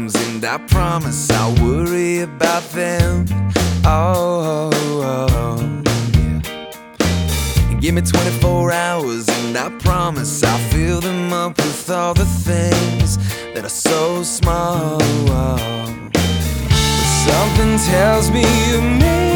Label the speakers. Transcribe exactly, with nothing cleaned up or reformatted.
Speaker 1: problems, and I promise I'll worry about them. Oh, oh, oh, yeah. And give me twenty-four hours, and I promise I'll fill them up with all the things that are so small. But something tells me you may